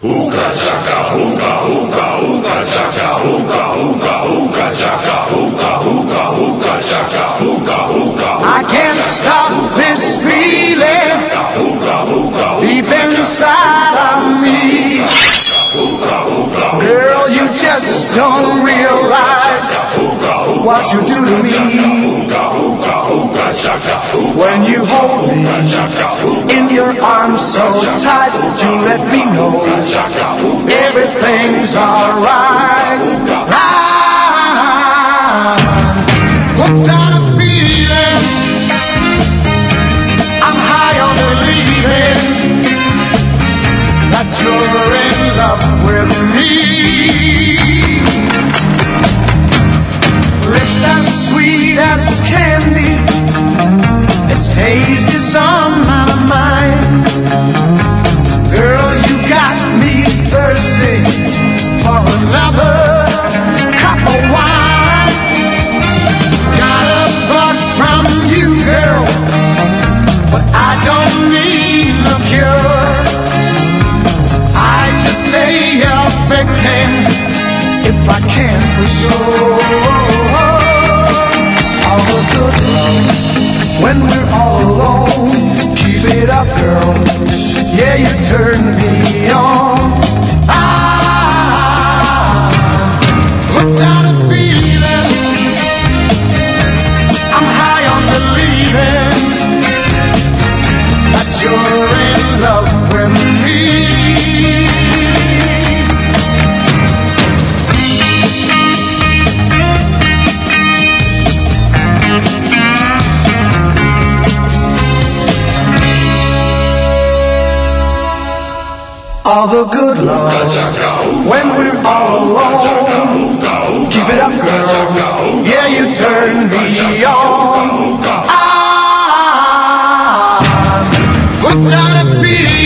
Hookah chaka, hookah, hookah, hookah chaka, hookah, hookah, hookah chaka, hookah, hookah, hookah chaka, hookah, hookah. I can't stop this feeling deep inside of me. Girl, you just don't realize what you do to me. When you hold me in your arms so tight, you let me know everything's alright. I'm hooked on a feeling, I'm high on believing that you're in love with me. Lips as sweet as candy, its taste is on my mind. Girl, you got me thirsty for another cup of wine. Got a bug from you, girl, but I don't need the cure. I just stay a victim if I can for sure. All the good love when we're all alone, keep it up, girl. Yeah, you turn me on. I'm hooked on a feeling, I'm high on believing that you're in love with me. All the good love when we're all alone. Keep it up, girl. Yeah, you turn me on. I'm hooked on a feeling.